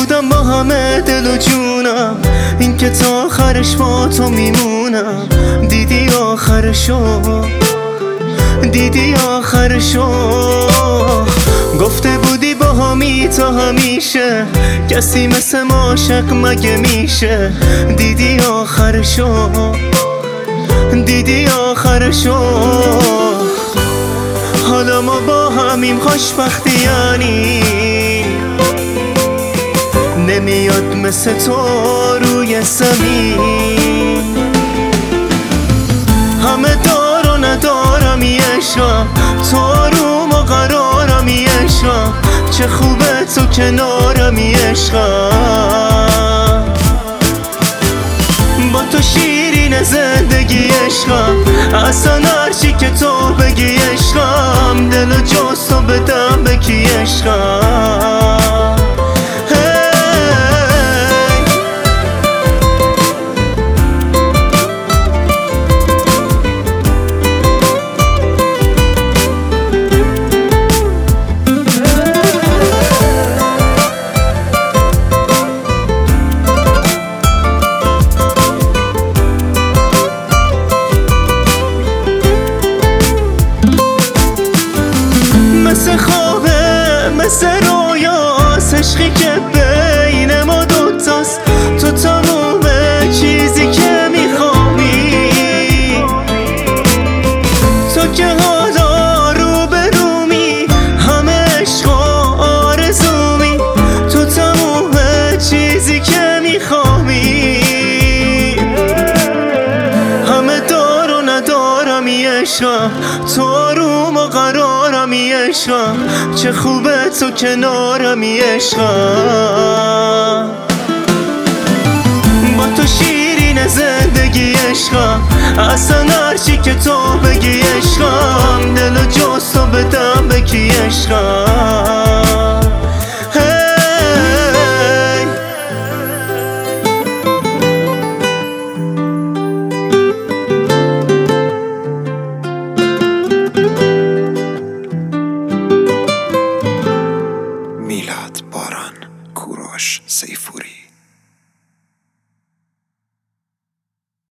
بودم با همه دل و جونم، این که تا آخرش با تو میمونم. دیدی آخرشو، دیدی آخرشو. گفته بودی با همی تا همیشه، کسی مثل ما عاشق مگه میشه؟ دیدی آخرشو، دیدی آخرشو. حالا ما با همیم خوشبختی یعنی نمیاد مثل تو روی زمین. همه دار و ندارم عشقم، تو آروم و قرارم عشقم. چه خوبه تو کنارم عشقم، با تو شیرین زندگی عشقم. اصلا هرچی که تو بگی عشقم، دل و جز تو بدم به کی عشقم. مثل خوابه مثل رویاست، عشقی که بین ما دوتاست. تو تموم چیزی که میخوایی، تو که حالا رو به رومی، همه عشق و آرزومی. تو تموم چیزی که میخوایی، همه دار و ندارم عشقم. تو آروم و قرارم عشقم، چه خوبه تو کنارم عشقم. با تو شیرین زندگی عشقم. اصلا هرچی که تو بگی عشقم، دل و جز تو بدم به کی عشقم.